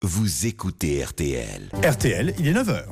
Vous écoutez RTL. RTL, il est 9h.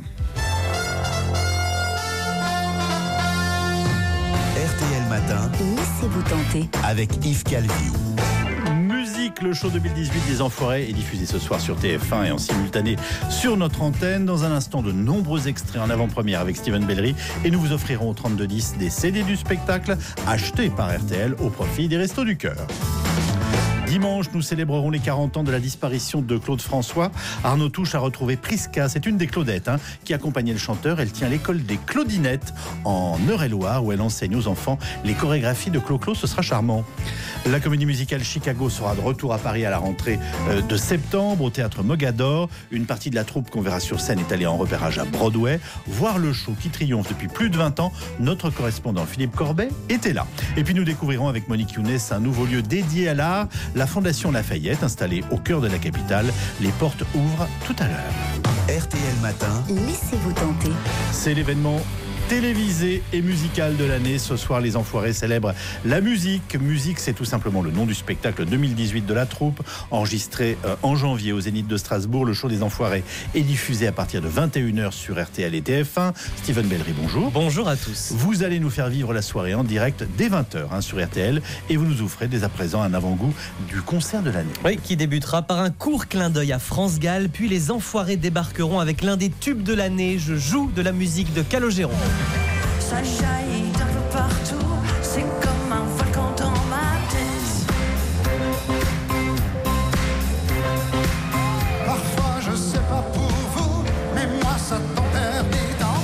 RTL Matin. Laissez-vous tenter. Avec Yves Calvi. Musique, le show 2018 des Enfoirés est diffusé ce soir sur TF1 et en simultané sur notre antenne. Dans un instant, de nombreux extraits en avant-première avec Steven Bellery. Et nous vous offrirons au 3210 des CD du spectacle achetés par RTL au profit des Restos du Cœur. Dimanche, nous célébrerons les 40 ans de la disparition de Claude François. Arnaud Touche a retrouvé Prisca, c'est une des Claudettes qui accompagnait le chanteur. Elle tient l'école des Claudinettes en Eure-et-Loire où elle enseigne aux enfants les chorégraphies de Clo-Clo, ce sera charmant. La comédie musicale Chicago sera de retour à Paris à la rentrée de septembre au théâtre Mogador. Une partie de la troupe qu'on verra sur scène est allée en repérage à Broadway. Voir le show qui triomphe depuis plus de 20 ans, notre correspondant Philippe Corbet était là. Et puis nous découvrirons avec Monique Younes un nouveau lieu dédié à l'art. La Fondation Lafayette, installée au cœur de la capitale, les portes ouvrent tout à l'heure. RTL Matin. Laissez-vous tenter. C'est l'événement télévisé et musical de l'année. Ce soir, les Enfoirés célèbrent la musique. Musique, c'est tout simplement le nom du spectacle 2018 de la troupe. Enregistré en janvier au Zénith de Strasbourg, le show des Enfoirés est diffusé à partir de 21h sur RTL et TF1. Steven Bellery, bonjour. Bonjour à tous. Vous allez nous faire vivre la soirée en direct dès 20h sur RTL et vous nous offrez dès à présent un avant-goût du concert de l'année. Oui, qui débutera par un court clin d'œil à France Gall, puis les Enfoirés débarqueront avec l'un des tubes de l'année. Je joue de la musique de Calogero. Ça jaillit d'un peu partout, c'est comme un volcan dans ma tête. Parfois je sais pas pour vous, mais moi ça t'interdit d'en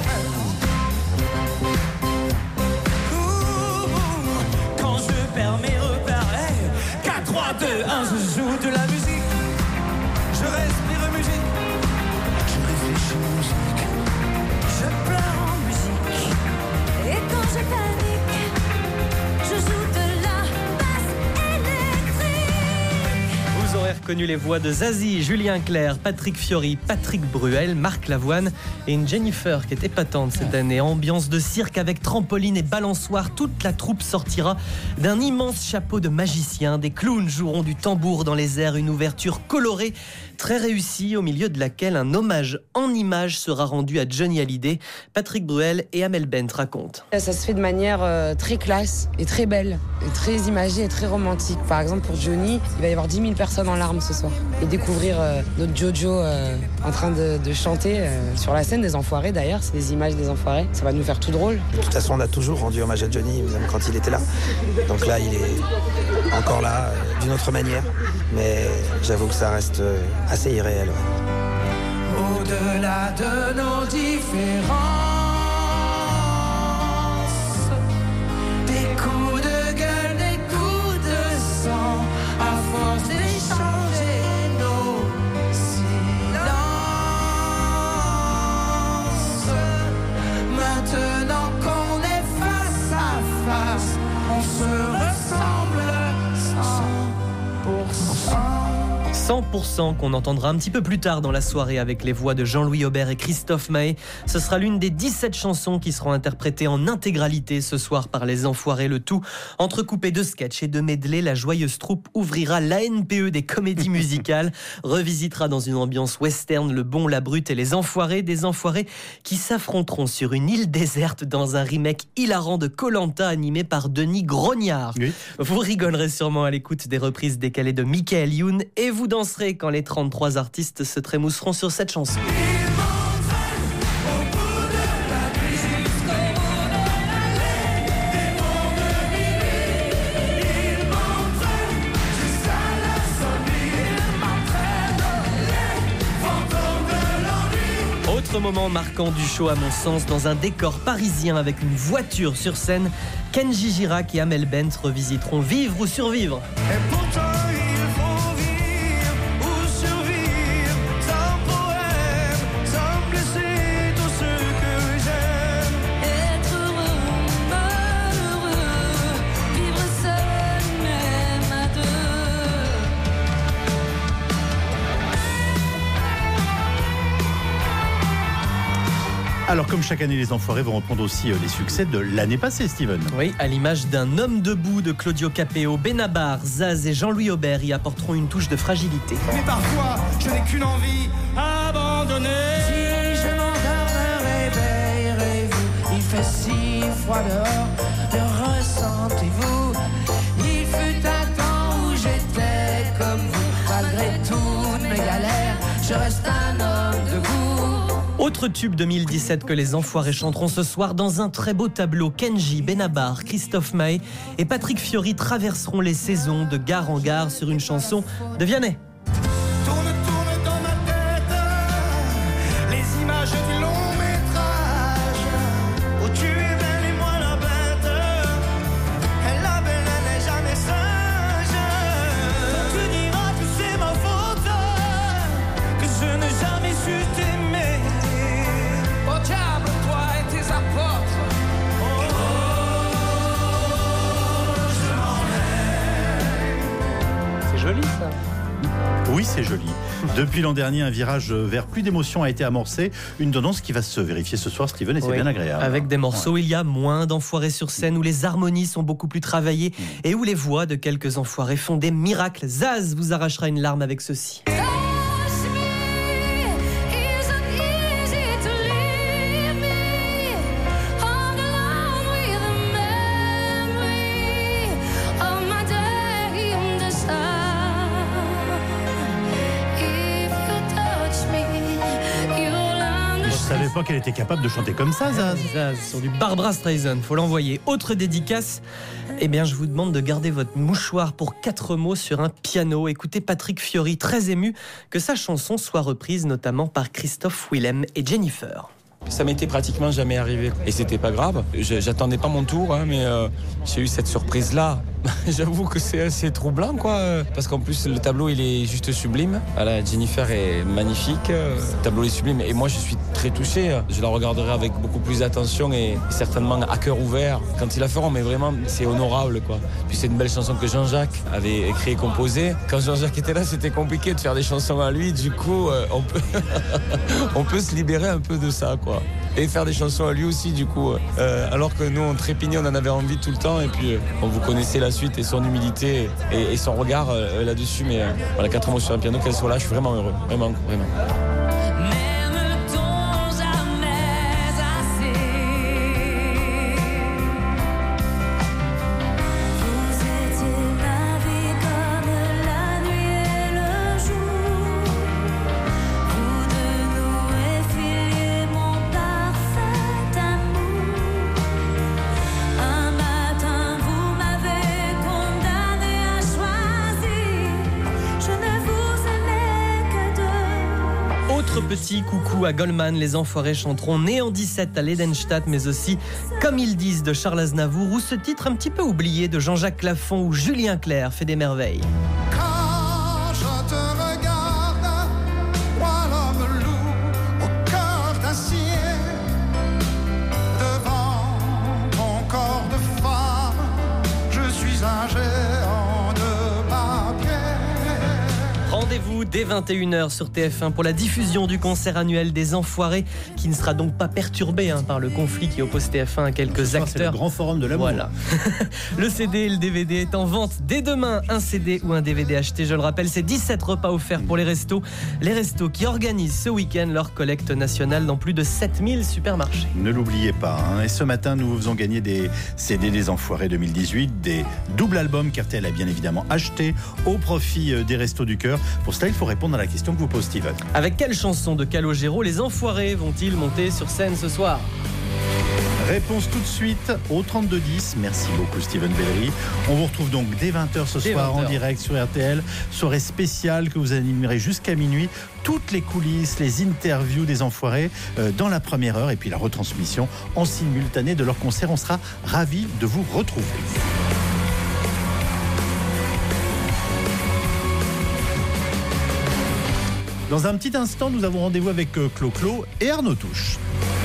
faire. Quand je perds mes repères, 4, 3, 2, 1, je joue de la musique. Je respire musique. Je réfléchis musique. Je pleure en musique. Et quand je panique, je joue de la basse électrique. Vous aurez reconnu les voix de Zazie, Julien Clerc, Patrick Fiori, Patrick Bruel, Marc Lavoine et une Jennifer qui est épatante cette année. Ambiance de cirque avec trampoline et balançoire. Toute la troupe sortira d'un immense chapeau de magicien. Des clowns joueront du tambour dans les airs. Une ouverture colorée très réussie au milieu de laquelle un hommage en images sera rendu à Johnny Hallyday. Patrick Bruel et Amel Bent racontent. Ça se fait de manière très classe et très belle, et très imagée et très romantique. Par exemple pour Johnny, il va y avoir 10 000 personnes en larmes ce soir. Et découvrir notre Jojo en train de chanter sur la scène des Enfoirés d'ailleurs, c'est des images des Enfoirés, ça va nous faire tout drôle. De toute façon on a toujours rendu hommage à Johnny, même quand il était là. Donc là il est encore là, d'une autre manière. Mais j'avoue que ça reste assez irréel. Au-delà de nos différences, des coups de gueule, des coups de sang, à force d'échanger nos silences. Maintenant qu'on est face à face, on se ressemble 100% qu'on entendra un petit peu plus tard dans la soirée avec les voix de Jean-Louis Aubert et Christophe Maé. Ce sera l'une des 17 chansons qui seront interprétées en intégralité ce soir par les Enfoirés. Le tout entrecoupé de sketchs et de medley. La joyeuse troupe ouvrira l'ANPE des comédies musicales, revisitera dans une ambiance western Le Bon, la Brute et les Enfoirés. Des Enfoirés qui s'affronteront sur une île déserte dans un remake hilarant de Koh-Lanta animé par Denis Grognard. Oui. Vous rigolerez sûrement à l'écoute des reprises décalées de Michael Youn et vous danserez quand les 33 artistes se trémousseront sur cette chanson. Autre moment marquant du show à mon sens, dans un décor parisien avec une voiture sur scène, Kenji Girac et Amel Bent revisiteront Vivre ou Survivre. Et pourtant il faut vivre ou survivre, sans poème, sans blesser tout ce que j'aime. Être heureux, malheureux, vivre seul, même à deux. Alors comme chaque année, les Enfoirés vont reprendre aussi les succès de l'année passée, Steven. Oui, à l'image d'un homme debout de Claudio Capéo, Benabar, Zaz et Jean-Louis Aubert y apporteront une touche de fragilité. Mais parfois, je n'ai qu'une envie, abandonner. Si je m'endors, réveillerez-vous. Il fait si froid dehors, le ressentez-vous. Il fut un temps où j'étais comme vous. Malgré toutes mes galères, je reste un homme debout. Autre tube 2017 que les Enfoirés chanteront ce soir dans un très beau tableau. Kenji, Benabar, Christophe Maé et Patrick Fiori traverseront les saisons de gare en gare sur une chanson de Vianney. Tourne dans ma tête les images du long métrage où tu es belle et moi la bête. Elle la belle, elle n'est jamais sage. Tu diras que c'est ma faute, que je n'ai jamais su t'aimer. Au diable, toi et tes apôtres. C'est joli ça. Oui, c'est joli. Depuis l'an dernier, un virage vers plus d'émotion a été amorcé. Une tendance qui va se vérifier ce soir, Steven, et c'est bien agréable. Avec des morceaux, ouais. Il y a moins d'enfoirés sur scène, où les harmonies sont beaucoup plus travaillées et où les voix de quelques enfoirés font des miracles. Zaz vous arrachera une larme avec ceci. Je savais pas qu'elle était capable de chanter comme ça, Zaz. Zaz, sur du Barbra Streisand, faut l'envoyer. Autre dédicace, eh bien je vous demande de garder votre mouchoir pour 4 mots sur un piano. Écoutez Patrick Fiori, très ému que sa chanson soit reprise notamment par Christophe Willem et Jennifer. Ça m'était pratiquement jamais arrivé et c'était pas grave. J'attendais pas mon tour, mais j'ai eu cette surprise-là. J'avoue que c'est assez troublant, quoi. Parce qu'en plus, le tableau, il est juste sublime. Voilà, Jennifer est magnifique. Le tableau est sublime. Et moi, je suis très touché. Je la regarderai avec beaucoup plus d'attention et certainement à cœur ouvert quand ils la feront. Mais vraiment, c'est honorable, quoi. Puis c'est une belle chanson que Jean-Jacques avait écrit et composée. Quand Jean-Jacques était là, c'était compliqué de faire des chansons à lui. Du coup, on peut se libérer un peu de ça, quoi. Et faire des chansons à lui aussi, du coup. Alors que nous, on trépignait, on en avait envie tout le temps. Et puis, vous connaissez la suite et son humilité et son regard là-dessus. Mais voilà, 4 mots sur un piano, qu'elle soit là, je suis vraiment heureux. Vraiment, vraiment. Petit coucou à Goldman, les Enfoirés chanteront Né en 17 à l'Edenstadt, mais aussi Comme ils disent de Charles Aznavour ou ce titre un petit peu oublié de Jean-Jacques Lafont où Julien Clerc fait des merveilles. Quand je te regarde, moi l'homme loup au cœur d'acier, devant ton corps de femme, je suis un géant de papier. Rendez-vous dès 21h sur TF1 pour la diffusion du concert annuel des Enfoirés qui ne sera donc pas perturbé par le conflit qui oppose TF1 à quelques acteurs. C'est le grand forum de l'amour. Voilà. Le CD et le DVD est en vente dès demain. Un CD ou un DVD acheté, je le rappelle, c'est 17 repas offerts pour les restos. Les restos qui organisent ce week-end leur collecte nationale dans plus de 7000 supermarchés. Ne l'oubliez pas. Et ce matin, nous vous faisons gagner des CD des Enfoirés 2018, des doubles albums qu'RTL a bien évidemment achetés au profit des Restos du Cœur. Pour cela, il faut répondre à la question que vous pose Steven. Avec quelle chanson de Calogero les Enfoirés vont-ils monter sur scène ce soir ? Réponse tout de suite au 3210. Merci beaucoup Steven Bellery. On vous retrouve donc dès 20h ce soir en direct sur RTL. Soirée spéciale que vous animerez jusqu'à minuit. Toutes les coulisses, les interviews des Enfoirés dans la première heure et puis la retransmission en simultané de leur concert. On sera ravis de vous retrouver. Dans un petit instant, nous avons rendez-vous avec Clo-Clo et Arnaud Touche.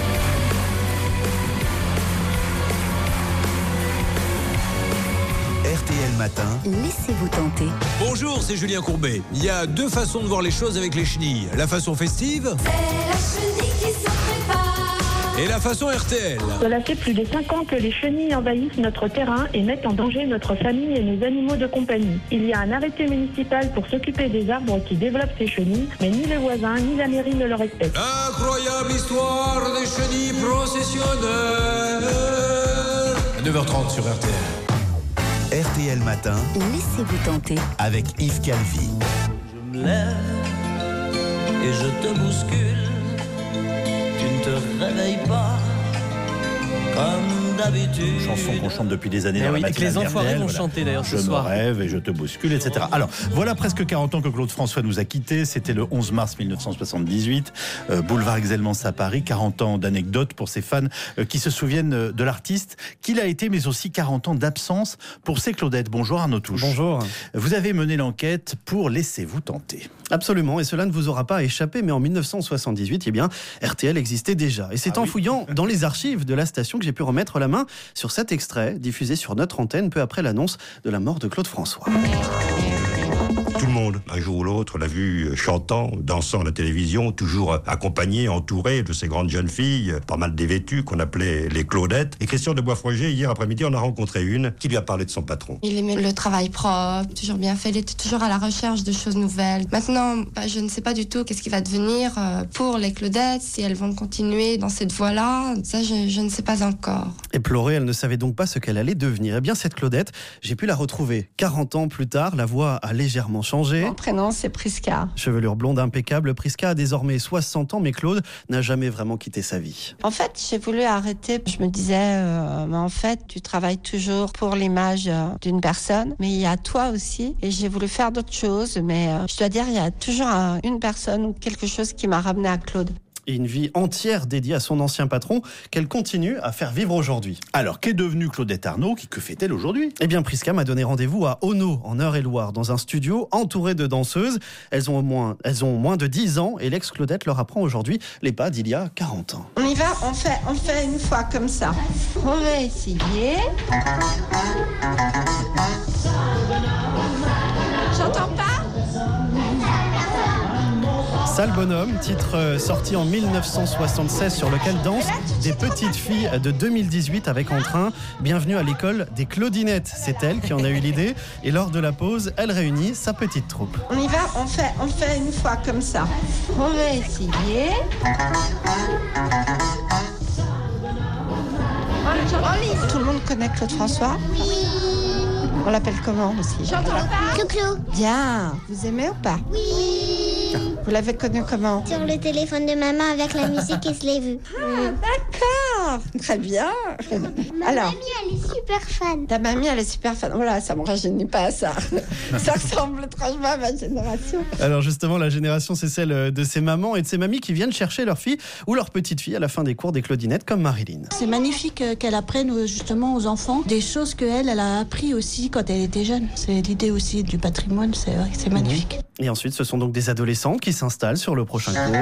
RTL Matin. Laissez-vous tenter. Bonjour, c'est Julien Courbet. Il y a 2 façons de voir les choses avec les chenilles. La façon festive. C'est la chenille qui se prépare. et la façon RTL. Cela fait plus de 5 ans que les chenilles envahissent notre terrain et mettent en danger notre famille et nos animaux de compagnie. Il y a un arrêté municipal pour s'occuper des arbres qui développent ces chenilles, mais ni les voisins ni la mairie ne le respectent. Incroyable histoire des chenilles processionnelles. À 9h30 sur RTL. RTL Matin. Laissez-vous tenter. Avec Yves Calvi. Je me lève et je te bouscule. Tu ne te réveilles pas comme d'habitude. Chanson qu'on chante depuis des années dans la oui, et que matinale les enfoirés d'RTL, vont chanter d'ailleurs ce Je soir. me rêve et je te bouscule, etc. Alors, voilà presque 40 ans que Claude François nous a quittés. C'était le 11 mars 1978. Boulevard Exelmans à Paris. 40 ans d'anecdotes pour ses fans qui se souviennent de l'artiste qu'il a été, mais aussi 40 ans d'absence pour ses Claudettes. Bonjour Arnaud Touche. Bonjour. Vous avez mené l'enquête pour Laissez-vous tenter. Absolument, et cela ne vous aura pas échappé, mais en 1978, eh bien, RTL existait déjà. Et c'est en fouillant dans les archives de la station que j'ai pu remettre la main sur cet extrait diffusé sur notre antenne peu après l'annonce de la mort de Claude François. Tout le monde, un jour ou l'autre, l'a vu chantant, dansant à la télévision, toujours accompagné, entouré de ces grandes jeunes filles, pas mal dévêtues, qu'on appelait les Claudettes. Et Christian de Boisfroger, hier après-midi, on a rencontré une qui lui a parlé de son patron. Il aimait le travail propre, toujours bien fait, il était toujours à la recherche de choses nouvelles. Maintenant, je ne sais pas du tout qu'est-ce qui va devenir pour les Claudettes, si elles vont continuer dans cette voie-là, ça je ne sais pas encore. Éplorée, elle ne savait donc pas ce qu'elle allait devenir. Eh bien, cette Claudette, j'ai pu la retrouver 40 ans plus tard, la voix a légèrement changé. Mon prénom, c'est Prisca. Chevelure blonde impeccable, Prisca a désormais 60 ans, mais Claude n'a jamais vraiment quitté sa vie. En fait, j'ai voulu arrêter. Je me disais, mais en fait, tu travailles toujours pour l'image d'une personne, mais il y a toi aussi. Et j'ai voulu faire d'autres choses, mais je dois dire, il y a toujours une personne ou quelque chose qui m'a ramené à Claude. Et une vie entière dédiée à son ancien patron qu'elle continue à faire vivre aujourd'hui. Alors, qu'est devenue Claudette Arnaud? Que fait-elle aujourd'hui? Eh bien, Prisca m'a donné rendez-vous à Ono, en Eure-et-Loire, dans un studio entouré de danseuses. Elles ont moins de 10 ans et l'ex-Claudette leur apprend aujourd'hui les pas d'il y a 40 ans. On y va, on fait une fois comme ça. On va essayer. J'entends pas? Sale bonhomme, titre sorti en 1976 sur lequel dansent des petites filles de 2018 avec entrain. Bienvenue à l'école des Claudinettes. C'est elle qui en a eu l'idée et lors de la pause, elle réunit sa petite troupe. On y va, on fait une fois comme ça. On va essayer. Tout le monde connaît Claude François? Oui. On l'appelle comment aussi? J'entends pas. Clou-clou. Bien. Vous aimez ou pas? Oui. Vous l'avez connu comment? Sur le téléphone de maman avec la musique et je l'ai vu. D'accord. Très bien. Ma mamie, elle est super fan. Ta mamie, elle est super fan. Voilà, ça me rajeunit pas, ça. Ça ressemble étrangement à ma génération. Alors justement, la génération, c'est celle de ces mamans et de ces mamies qui viennent chercher leur fille ou leur petite fille à la fin des cours des Claudinettes, comme Marilyn. C'est magnifique qu'elle apprenne justement aux enfants des choses qu'elle a appris aussi quand elle était jeune. C'est l'idée aussi du patrimoine, c'est vrai que c'est magnifique. Et ensuite, ce sont donc des adolescentes qui s'installent sur le prochain cours.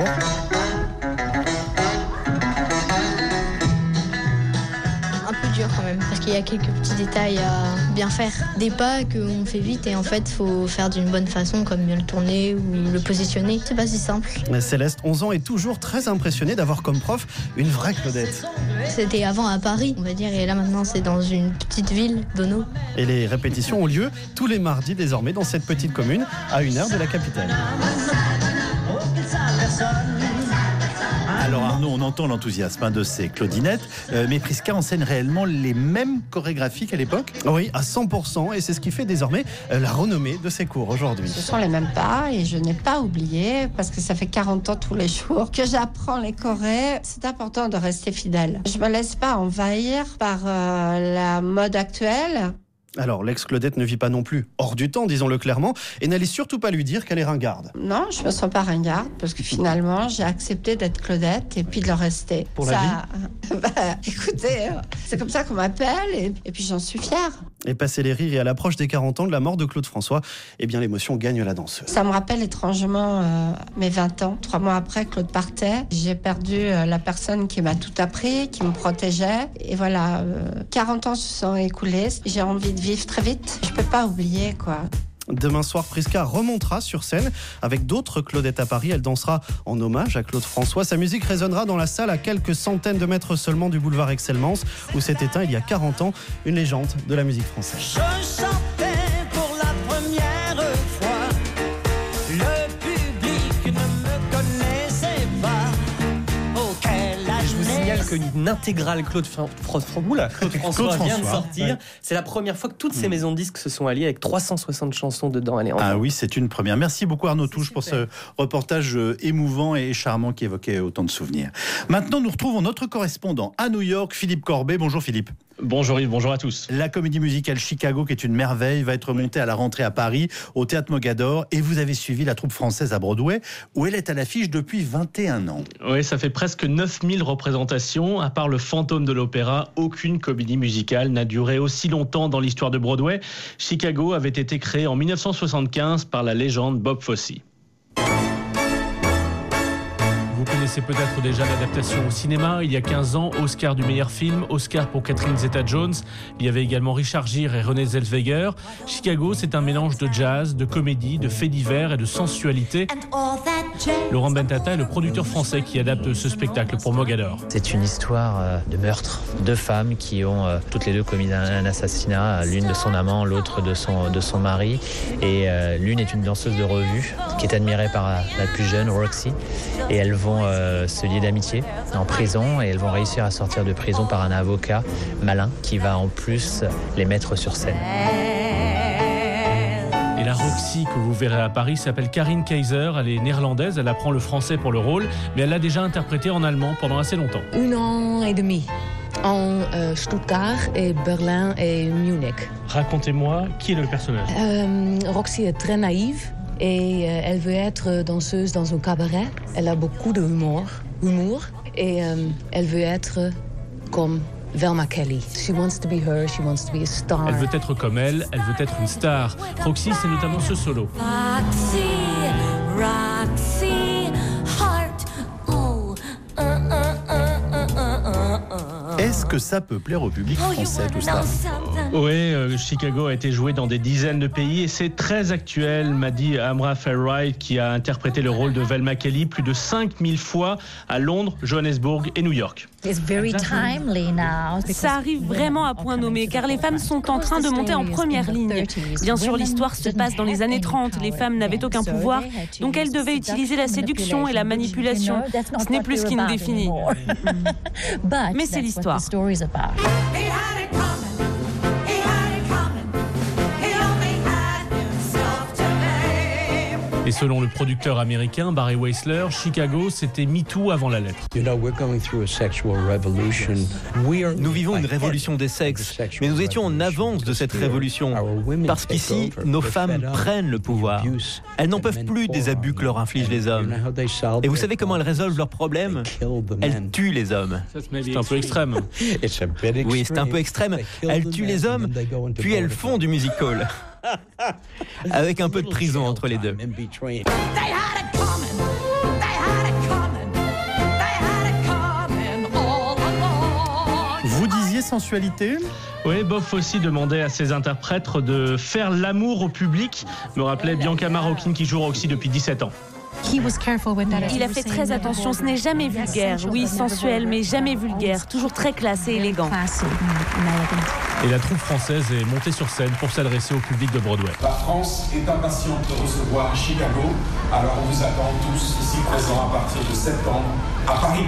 Un peu dur quand même, parce qu'il y a quelques petits détails à bien faire. Des pas qu'on fait vite et en fait, il faut faire d'une bonne façon, comme bien le tourner ou le positionner. C'est pas si simple. Céleste, 11 ans, est toujours très impressionnée d'avoir comme prof une vraie Claudette. C'était avant à Paris, on va dire, et là maintenant c'est dans une petite ville, d'Ono. Et les répétitions ont lieu tous les mardis désormais dans cette petite commune, à 1 heure de la capitale. Alors Arnaud, on entend l'enthousiasme de ces Claudinettes, mais Prisca enseigne réellement les mêmes chorégraphies qu'à l'époque? Oui, à 100%, et c'est ce qui fait désormais la renommée de ses cours aujourd'hui. Ce sont les mêmes pas et je n'ai pas oublié, parce que ça fait 40 ans tous les jours que j'apprends les chorés. C'est important de rester fidèle. Je me laisse pas envahir par la mode actuelle. Alors, l'ex-Claudette ne vit pas non plus hors du temps, disons-le clairement, et n'allez surtout pas lui dire qu'elle est ringarde. Non, je me sens pas ringarde, parce que finalement, j'ai accepté d'être Claudette et puis de le rester. Pour la vie écoutez, c'est comme ça qu'on m'appelle, et puis j'en suis fière. Et passer les rires et à l'approche des 40 ans de la mort de Claude François, eh bien l'émotion gagne la danseuse. Ça me rappelle étrangement mes 20 ans. 3 mois après, Claude partait. J'ai perdu la personne qui m'a tout appris, qui me protégeait. Et voilà, 40 ans se sont écoulés. J'ai envie de vivre très vite. Je peux pas oublier, quoi. Demain soir, Prisca remontera sur scène avec d'autres Claudettes à Paris. Elle dansera en hommage à Claude François. Sa musique résonnera dans la salle à quelques centaines de mètres seulement du boulevard Excelmans, où s'est éteint il y a 40 ans une légende de la musique française. Je chantais pour la première fois. Le public ne me connaissait pas. Auquel âge Je vous signale qu'une intégrale Claude François vient de sortir. Ouais. C'est la première fois que toutes ces maisons de disques se sont alliées avec 360 chansons dedans. Oui, c'est une première. Merci beaucoup Arnaud Touche pour ce reportage émouvant et charmant qui évoquait autant de souvenirs. Maintenant, nous retrouvons notre correspondant à New York, Philippe Corbet. Bonjour Philippe. Bonjour Yves, bonjour à tous. La comédie musicale Chicago, qui est une merveille, va être montée à la rentrée à Paris, au Théâtre Mogador. Et vous avez suivi la troupe française à Broadway, où elle est à l'affiche depuis 21 ans. Oui, ça fait presque 9000 représentations. À part le fantôme de l'opéra, aucune comédie musicale n'a duré aussi longtemps dans l'histoire de Broadway. Chicago avait été créé en 1975 par la légende Bob Fosse. Vous connaissez peut-être déjà l'adaptation au cinéma. Il y a 15 ans, Oscar du meilleur film, Oscar pour Catherine Zeta-Jones. Il y avait également Richard Gere et Renée Zellweger. Chicago, c'est un mélange de jazz, de comédie, de faits divers et de sensualité. Laurent Bentata est le producteur français qui adapte ce spectacle pour Mogador. C'est une histoire de meurtre. Deux femmes qui ont toutes les deux commis un assassinat, l'une de son amant, l'autre de son mari. Et l'une est une danseuse de revue qui est admirée par la plus jeune, Roxy. Et elles vont se lier d'amitié en prison et elles vont réussir à sortir de prison par un avocat malin qui va en plus les mettre sur scène. Et la Roxy que vous verrez à Paris s'appelle Karin Kaiser. Elle est néerlandaise, elle apprend le français pour le rôle, mais elle l'a déjà interprété en allemand pendant assez longtemps. 1 an et demi en Stuttgart et Berlin et Munich. Racontez-moi, qui est le personnage ? Roxy est très naïve et elle veut être danseuse dans un cabaret. Elle a beaucoup d'humour et elle veut être comme Velma Kelly. She wants to be her, she wants to be a star. Elle veut être comme elle veut être une star. Roxy, c'est notamment ce solo. Roxy, heart, oh, Est-ce que ça peut plaire au public français, tout ça ? Oui, Chicago a été joué dans des dizaines de pays et c'est très actuel, m'a dit Amra Fairwright, qui a interprété le rôle de Velma Kelly plus de 5000 fois à Londres, Johannesburg et New York. Ça arrive vraiment à point nommé, car les femmes sont en train de monter en première ligne. Bien sûr, l'histoire se passe dans les années 30. Les femmes n'avaient aucun pouvoir, donc elles devaient utiliser la séduction et la manipulation. Ce n'est plus ce qui nous définit. Mais c'est l'histoire. Et selon le producteur américain Barry Weissler, Chicago, c'était MeToo avant la lettre. Nous vivons une révolution des sexes, mais nous étions en avance de cette révolution. Parce qu'ici, nos femmes prennent le pouvoir. Elles n'en peuvent plus des abus que leur infligent les hommes. Et vous savez comment elles résolvent leurs problèmes ? Elles tuent les hommes. C'est un peu extrême. Oui, c'est un peu extrême. Elles tuent les hommes, puis elles font du musical. Avec un peu de prison entre les deux. Vous disiez sensualité ? Oui, Bob Fosse demandait à ses interprètes de faire l'amour au public, me rappelait Bianca Marroquin qui joue Roxy depuis 17 ans. Il a fait très attention, ce n'est jamais vulgaire. Oui, sensuel, mais jamais vulgaire. Toujours très classe et élégant. Et la troupe française est montée sur scène pour s'adresser au public de Broadway. La France est impatiente de recevoir Chicago, alors on vous attend tous ici présents à partir de septembre à Paris.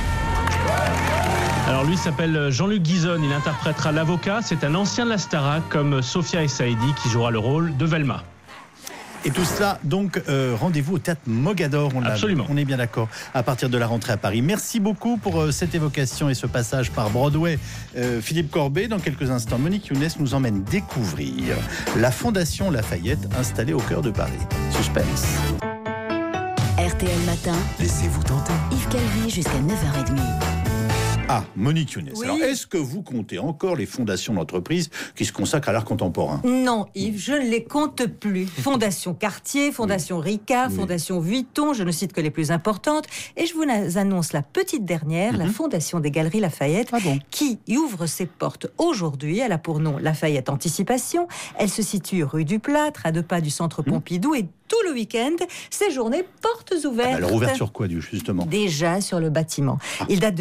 Alors lui s'appelle Jean-Luc Guizon, il interprétera l'avocat. C'est un ancien de la Starac comme Sophia Essaidi qui jouera le rôle de Velma. Et tout cela, donc, rendez-vous au Théâtre Mogador. Absolument. On est bien d'accord, à partir de la rentrée à Paris. Merci beaucoup pour cette évocation et ce passage par Broadway. Philippe Corbet, dans quelques instants, Monique Younes nous emmène découvrir la Fondation Lafayette installée au cœur de Paris. Suspense. RTL Matin. Laissez-vous tenter. Yves Calvi jusqu'à 9h30. Ah, Monique Younes. Oui. Alors, est-ce que vous comptez encore les fondations d'entreprises qui se consacrent à l'art contemporain? Non, Yves, je ne les compte plus. Fondation Cartier, Fondation Ricard, Fondation Vuitton, je ne cite que les plus importantes. Et je vous annonce la petite dernière, la Fondation des Galeries Lafayette, qui ouvre ses portes aujourd'hui. Elle a pour nom Lafayette Anticipation. Elle se situe rue du Plâtre, à 2 pas du centre Pompidou. Et tout le week-end, ces journées portes ouvertes. Alors, ouverture quoi, justement? Déjà sur le bâtiment. Il date de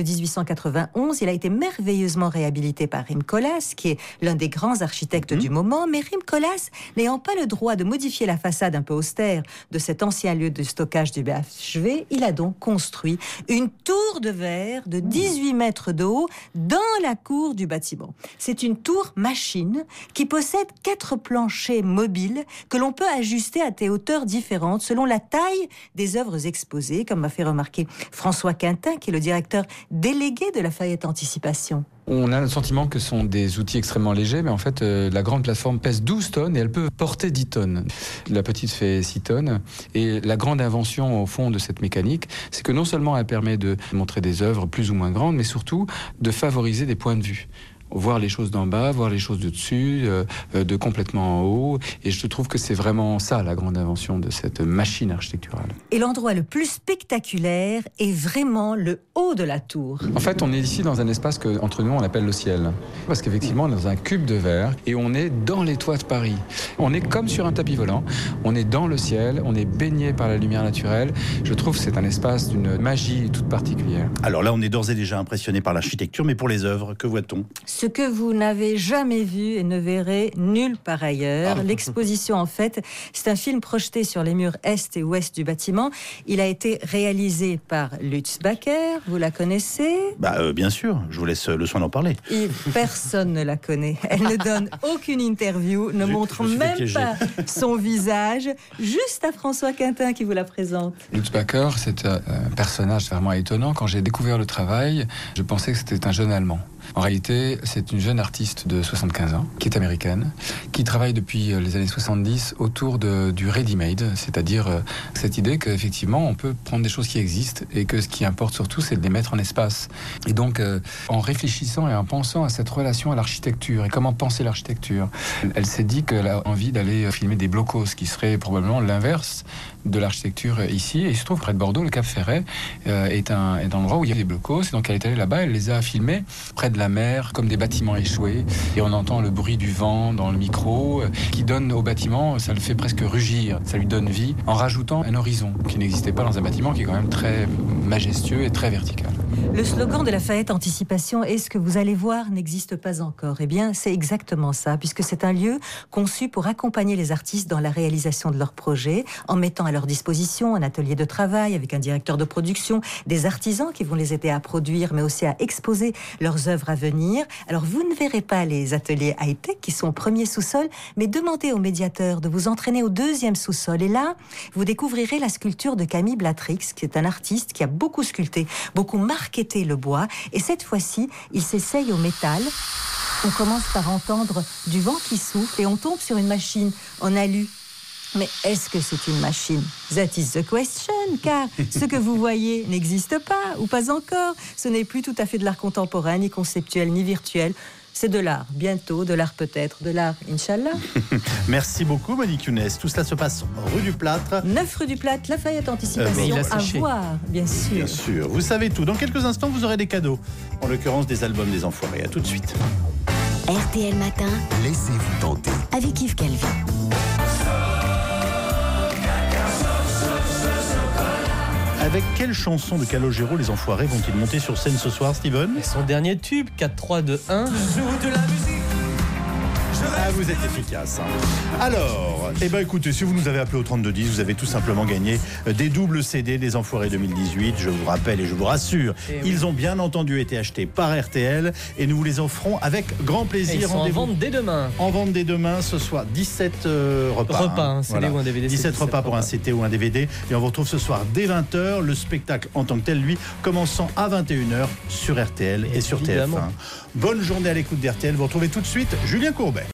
1891. Il a été merveilleusement réhabilité par Rim Koolhaas, qui est l'un des grands architectes du moment. Mais Rim Koolhaas, n'ayant pas le droit de modifier la façade un peu austère de cet ancien lieu de stockage du BHV, il a donc construit une tour de verre de 18 mètres de haut dans la cour du bâtiment. C'est une tour machine qui possède 4 planchers mobiles que l'on peut ajuster à des hauteurs différentes selon la taille des œuvres exposées, comme m'a fait remarquer François Quintin, qui est le directeur délégué de Lafayette Anticipation. On a le sentiment que ce sont des outils extrêmement légers, mais en fait, la grande plateforme pèse 12 tonnes et elle peut porter 10 tonnes. La petite fait 6 tonnes. Et la grande invention, au fond, de cette mécanique, c'est que non seulement elle permet de montrer des œuvres plus ou moins grandes, mais surtout de favoriser des points de vue. Voir les choses d'en bas, voir les choses de dessus, de complètement en haut. Et je trouve que c'est vraiment ça, la grande invention de cette machine architecturale. Et l'endroit le plus spectaculaire est vraiment le haut de la tour. En fait, on est ici dans un espace que, entre nous, on appelle le ciel. Parce qu'effectivement, on est dans un cube de verre et on est dans les toits de Paris. On est comme sur un tapis volant. On est dans le ciel, on est baigné par la lumière naturelle. Je trouve que c'est un espace d'une magie toute particulière. Alors là, on est d'ores et déjà impressionné par l'architecture, mais pour les œuvres, que voit-on? Ce que vous n'avez jamais vu et ne verrez nulle part ailleurs. L'exposition, en fait, c'est un film projeté sur les murs est et ouest du bâtiment. Il a été réalisé par Lutz Backer. Vous la connaissez? Bien sûr, je vous laisse le soin d'en parler. Yves, personne ne la connaît. Elle ne donne aucune interview, ne montre même pas son visage, juste à François Quintin qui vous la présente. Lutz Backer, c'est un personnage vraiment étonnant. Quand j'ai découvert le travail, je pensais que c'était un jeune Allemand. En réalité, c'est une jeune artiste de 75 ans, qui est américaine, qui travaille depuis les années 70 autour du ready-made, c'est-à-dire cette idée qu'effectivement, on peut prendre des choses qui existent et que ce qui importe surtout, c'est de les mettre en espace. Et donc, en réfléchissant et en pensant à cette relation à l'architecture et comment penser l'architecture, elle s'est dit qu'elle a envie d'aller filmer des blocos, qui serait probablement l'inverse de l'architecture ici. Et il se trouve près de Bordeaux, le Cap Ferret est un endroit où il y a des blocos. Et donc, elle est allée là-bas, elle les a filmés près de la mer, comme des bâtiments échoués. Et on entend le bruit du vent dans le micro, qui donne au bâtiment, ça le fait presque rugir, ça lui donne vie, en rajoutant un horizon qui n'existait pas dans un bâtiment qui est quand même très majestueux et très vertical. Le slogan de Lafayette Anticipation est « Ce que vous allez voir n'existe pas encore ». Eh bien, c'est exactement ça, puisque c'est un lieu conçu pour accompagner les artistes dans la réalisation de leurs projets, en mettant à leur disposition un atelier de travail avec un directeur de production, des artisans qui vont les aider à produire, mais aussi à exposer leurs œuvres à venir. Alors, vous ne verrez pas les ateliers high-tech qui sont au premier sous-sol, mais demandez au médiateur de vous entraîner au 2e sous-sol. Et là, vous découvrirez la sculpture de Camille Blatrix, qui est un artiste qui a beaucoup sculpté, beaucoup marketé le bois. Et cette fois-ci, il s'essaye au métal. On commence par entendre du vent qui souffle et on tombe sur une machine en alu. Mais est-ce que c'est une machine? That is the question, car ce que vous voyez n'existe pas, ou pas encore. Ce n'est plus tout à fait de l'art contemporain, ni conceptuel, ni virtuel. C'est de l'art, bientôt, de l'art peut-être, de l'art, Inch'Allah. Merci beaucoup, Monique Younes. Tout cela se passe rue du Plâtre. 9 rue du Plâtre, Lafayette Anticipation, à voir, bien sûr. Bien sûr, vous savez tout. Dans quelques instants, vous aurez des cadeaux. En l'occurrence, des albums des Enfoirés. À tout de suite. RTL Matin, Laissez-vous tenter. avec Yves Calvi. Avec quelle chanson de Calogero les Enfoirés vont-ils monter sur scène ce soir, Steven? Son dernier tube, 4-3-2-1. Ah, vous êtes efficace. Alors, écoutez, si vous nous avez appelé au 3210, vous avez tout simplement gagné des doubles CD des Enfoirés 2018. Je vous rappelle et je vous rassure, ils ont bien entendu été achetés par RTL et nous vous les offrons avec grand plaisir. Et ils sont en vente dès demain. En vente dès demain, ce soir, 17 repas. Un CD ou un DVD. 17 repas pour un CD ou un DVD. Et on vous retrouve ce soir dès 20h. Le spectacle en tant que tel, lui, commençant à 21h sur RTL et sur TF1. Bonne journée à l'écoute d'RTL. Vous retrouvez tout de suite Julien Courbet.